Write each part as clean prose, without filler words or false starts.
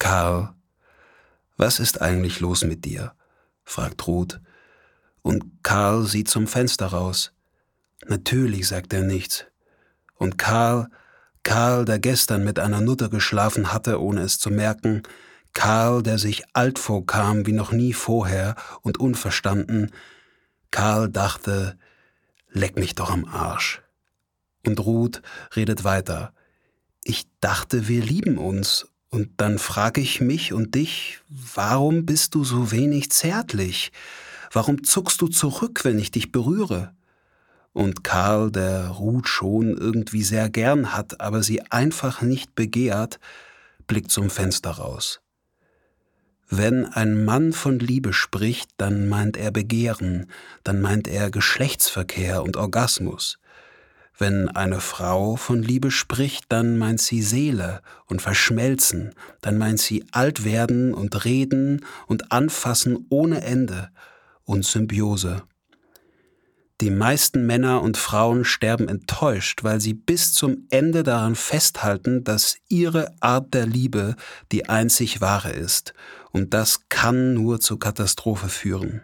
Karl, was ist eigentlich los mit dir? Fragt Ruth. Und Karl sieht zum Fenster raus. Natürlich sagt er nichts. Und Karl, der gestern mit einer Nutte geschlafen hatte, ohne es zu merken, Karl, der sich alt vorkam wie noch nie vorher und unverstanden, Karl dachte, leck mich doch am Arsch. Und Ruth redet weiter. Ich dachte, wir lieben uns. Und dann frage ich mich und dich, warum bist du so wenig zärtlich? Warum zuckst du zurück, wenn ich dich berühre? Und Karl, der Ruth schon irgendwie sehr gern hat, aber sie einfach nicht begehrt, blickt zum Fenster raus. Wenn ein Mann von Liebe spricht, dann meint er Begehren, dann meint er Geschlechtsverkehr und Orgasmus. Wenn eine Frau von Liebe spricht, dann meint sie Seele und Verschmelzen, dann meint sie alt werden und reden und anfassen ohne Ende und Symbiose. Die meisten Männer und Frauen sterben enttäuscht, weil sie bis zum Ende daran festhalten, dass ihre Art der Liebe die einzig wahre ist. Und das kann nur zur Katastrophe führen.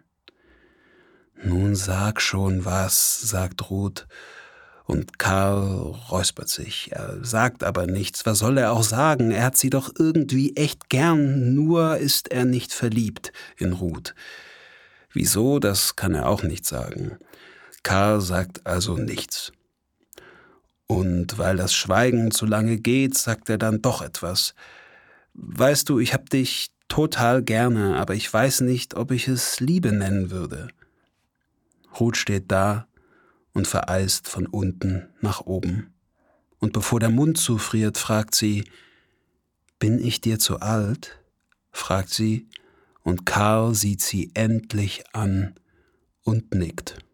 Nun sag schon was, sagt Ruth. Und Karl räuspert sich. Er sagt aber nichts. Was soll er auch sagen? Er hat sie doch irgendwie echt gern, nur ist er nicht verliebt in Ruth. Wieso, das kann er auch nicht sagen. Karl sagt also nichts. Und weil das Schweigen zu lange geht, sagt er dann doch etwas. Weißt du, ich hab dich total gerne, aber ich weiß nicht, ob ich es Liebe nennen würde. Ruth steht da und vereist von unten nach oben. Und bevor der Mund zufriert, fragt sie, bin ich dir zu alt? Fragt sie, und Karl sieht sie endlich an und nickt.